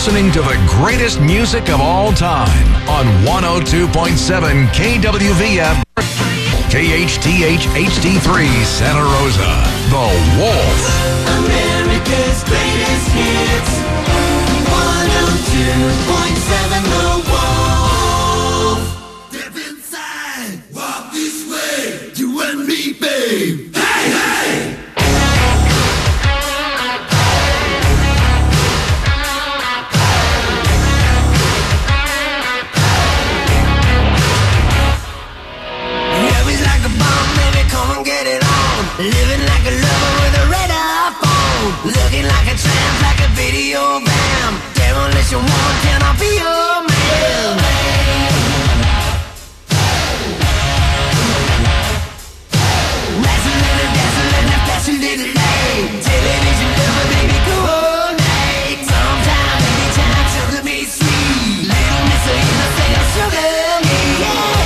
listening to the greatest music of all time on 102.7 KWVF, KHTH HD3 Santa Rosa. The Wolf. America's greatest hits. 102.7 The Wolf. Step inside, walk this way. You and me, babe. Hey, hey! Living like a lover with a radar phone. Looking like a tramp, like a video bam. Demolition woman, can I be your man? Dazzling, flashing little light. Television lover, baby, coordinate. Sometime, anytime, sugar me sweet. Little miss of innocent, sugar me, yeah.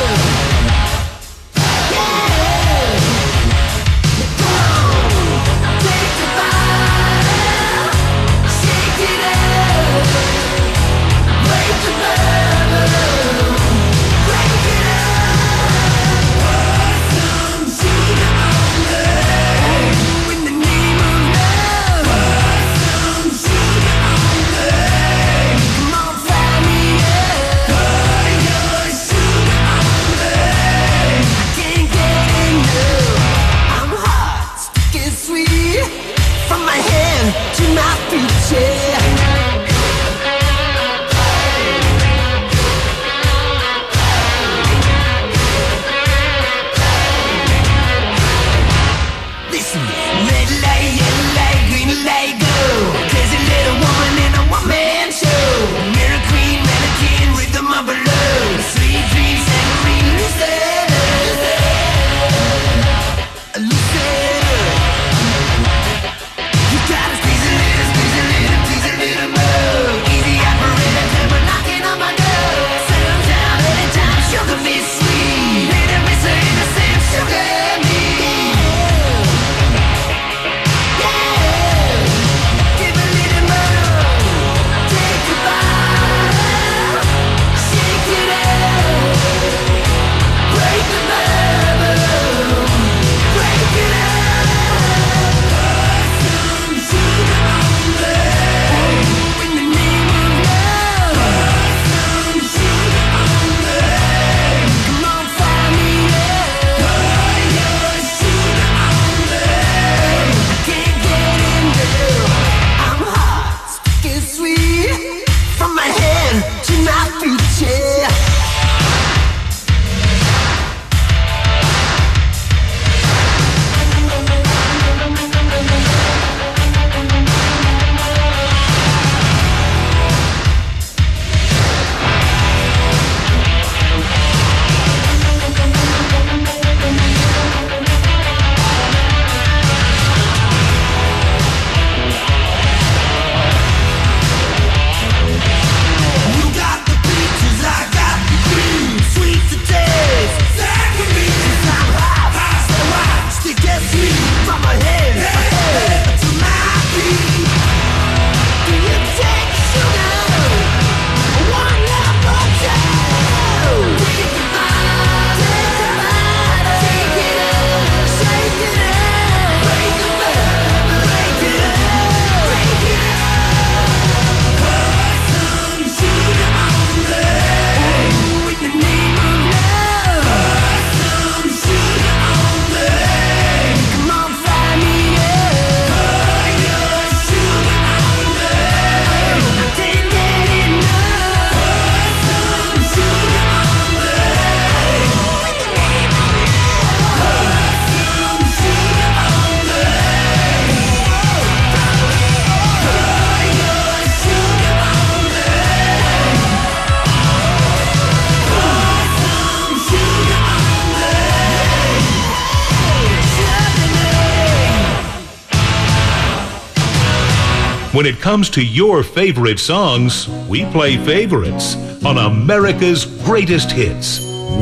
When it comes to your favorite songs, we play favorites on America's Greatest Hits,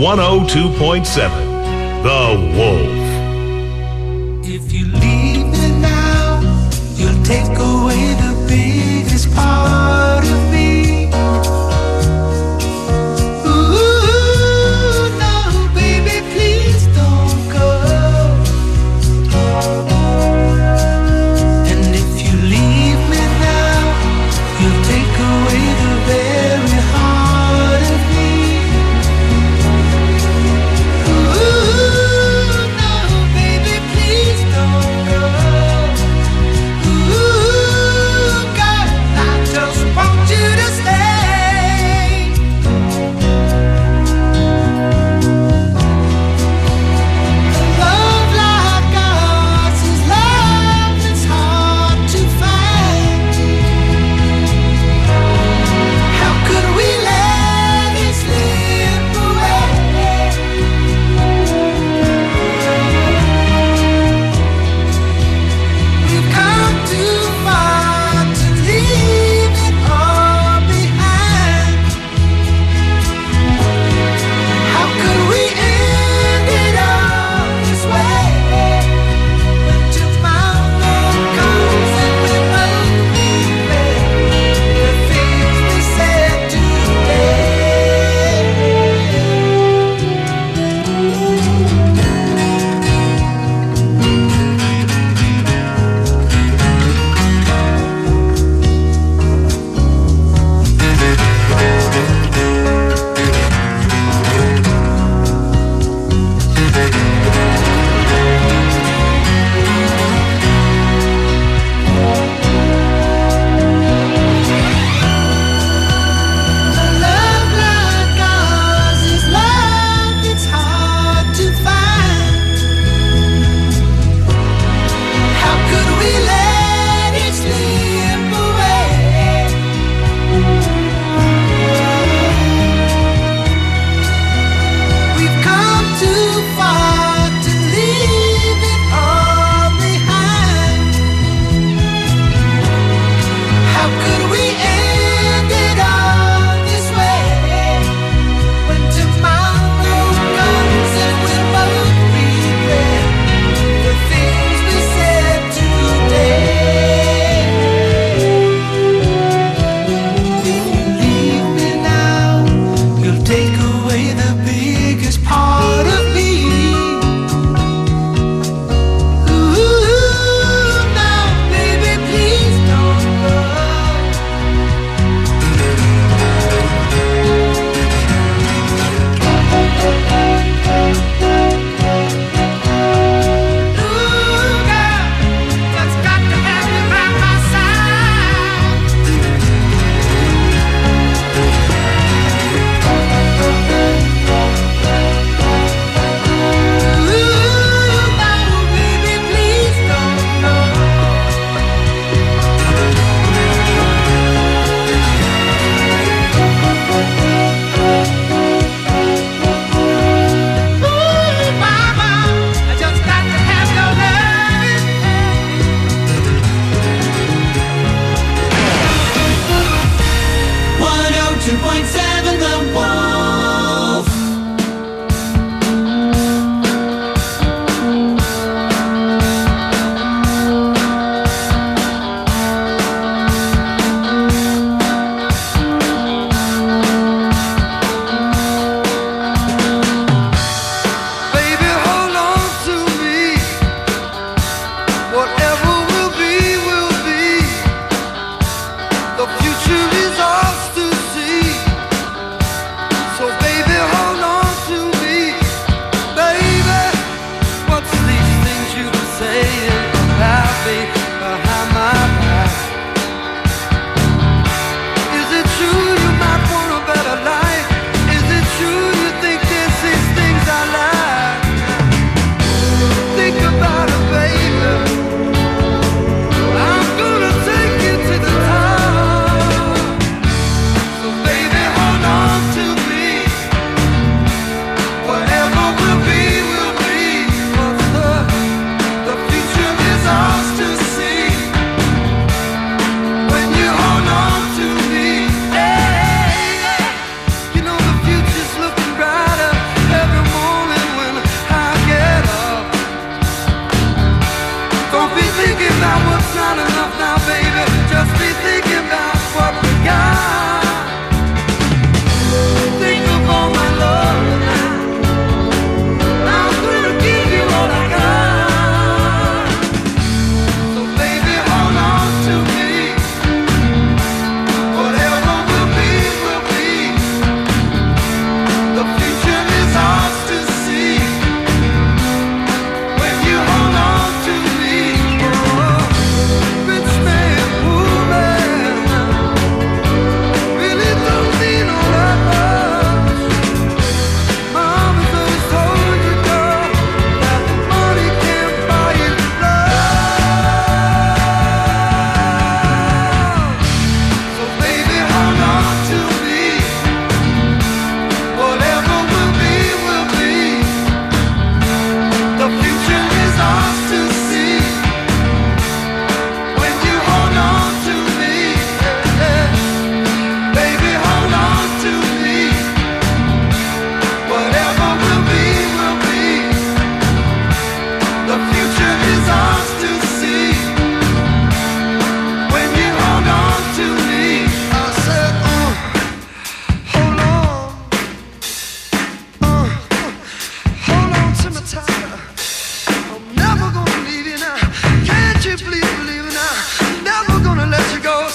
102.7, The Wolf. If you leave me now, you'll take away the biggest part of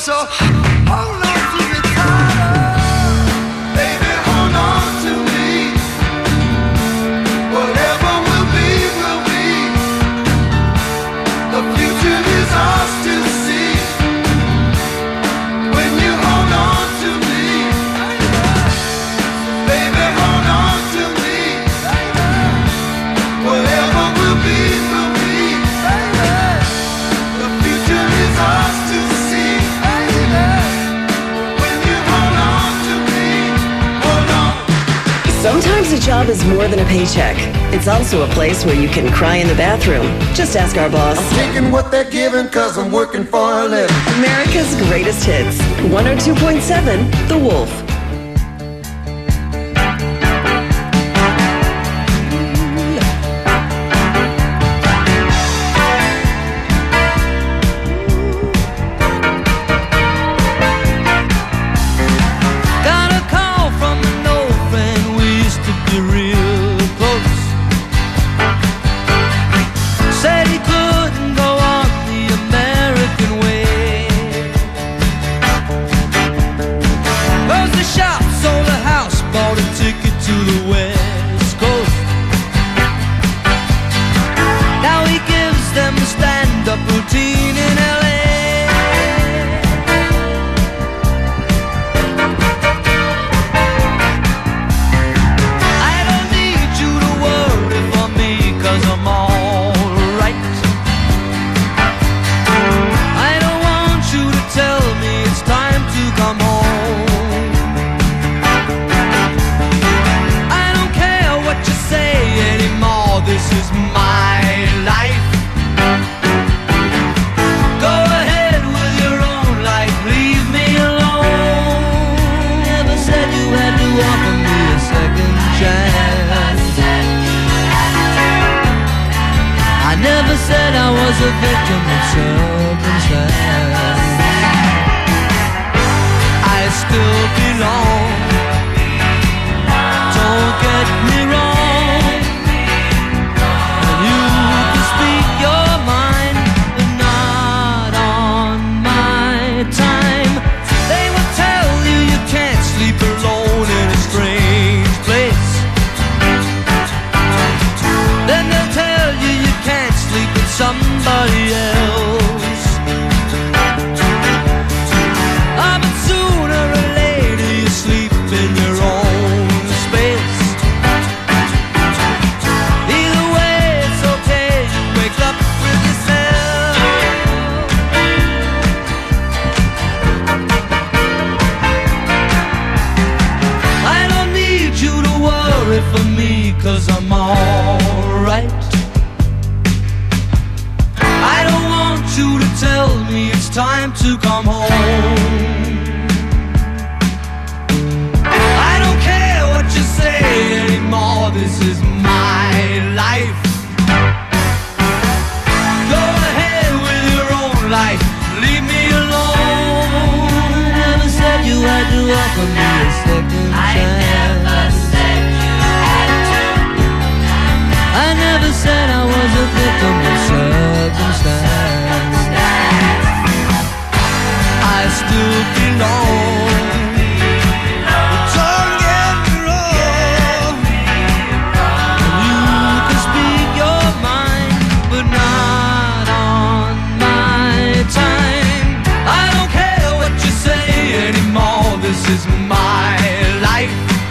so hold on to me tighter. Baby, hold on to me. Whatever will be, will be. The future is ours to see. When you hold on to me, baby, hold on to me. Whatever will be, will be. The future is ours to see. When you hold on to me, hold on. Sometimes a job is more than a paycheck. It's also a place where you can cry in the bathroom. Just ask our boss. Taking what they're giving, cause I'm working for a living. America's greatest hits. 102.7 The Wolf. Got a call from an old friend, we used to be real close. Said he couldn't go on the American way. Closed the shop, sold a house, bought a ticket to the West Coast. Now he gives them a stand-up routine in LA. I don't need you to worry for me, cause I'm alright. I don't want you to tell me it's time to come home. I don't care what you say anymore, this is my life. Go ahead with your own life, leave me alone. Never said you had to offer me a second chance. I never said I was a victim of circumstance. I still belong, don't get me wrong. And you can speak your mind, but not on my time. They will tell you you can't sleep alone in a strange place. Then they'll tell you you can't sleep with somebody else. Ah, but sooner or later you sleep in your own space. Either way it's okay, you wake up with yourself. I don't need you to worry for me, cause I'm alright. I don't want you to tell me it's time to come home. I don't care what you say anymore, this is my life. Go ahead with your own life, leave me alone. Never said you had to offer me a second chance. I never said I was a victim of circumstance. I still belong. Don't get me wrong. You can speak your mind, but not on my time. I don't care what you say anymore, this is my life.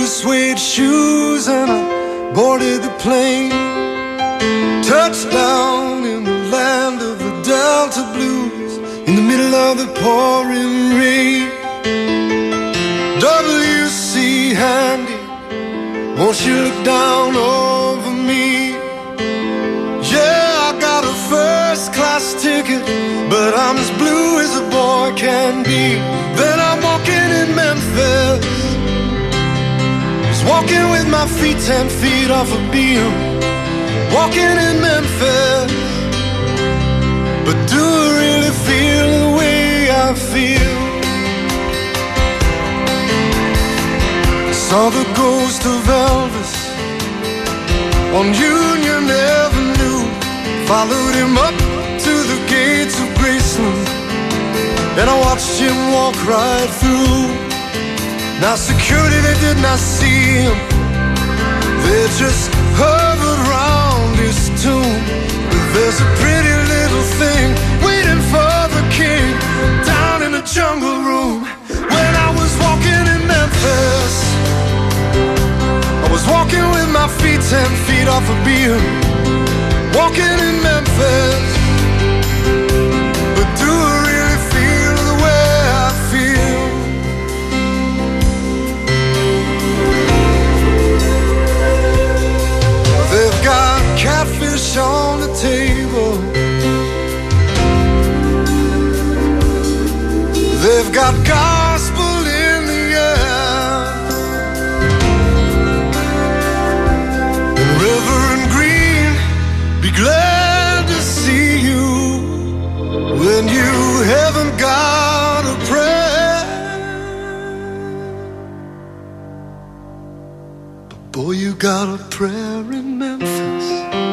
blue suede shoes and I boarded the plane. Touchdown in the land of the Delta Blues, in the middle of the pouring rain. W.C. Handy, won't you look down over me? Yeah, I got a first class ticket, but I'm as blue as a boy can be. Then I'm walking in Memphis, was walking with my feet 10 feet off a beam. Walking in Memphis, but do I really feel the way I feel? Saw the ghost of Elvis on Union Avenue, followed him up to the gates of Graceland, and I watched him walk right through. Now security, they did not see him, they just hovered round his tomb. But there's a pretty little thing waiting for the king down in the jungle room. When I was walking in Memphis, I was walking with my feet 10 feet off a beam. Walking in Memphis, but do I really feel the way I feel? They've got catfish on the table, they've got gospel in the air, and Reverend Green, be glad to see you when you haven't got a prayer. But boy, you got a prayer in Memphis.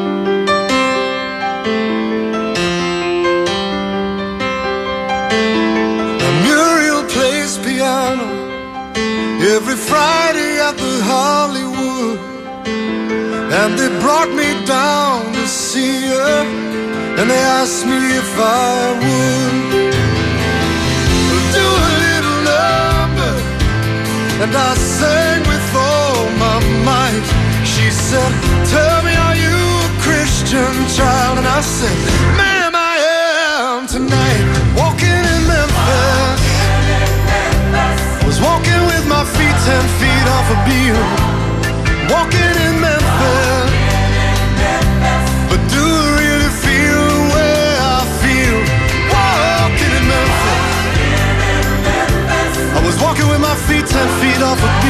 Now Muriel plays piano every Friday at the Hollywood, and they brought me down to see her, and they asked me if I would do a little number, and I sang with all my might. She said, tell me, are you a Christian child? And I said, ma'am, I am tonight. Walking in Memphis, was walking with my feet 10 feet off a beam. Walking in Memphis, but do I really feel the way I feel? Walking in Memphis, I was walking with my feet 10 feet off a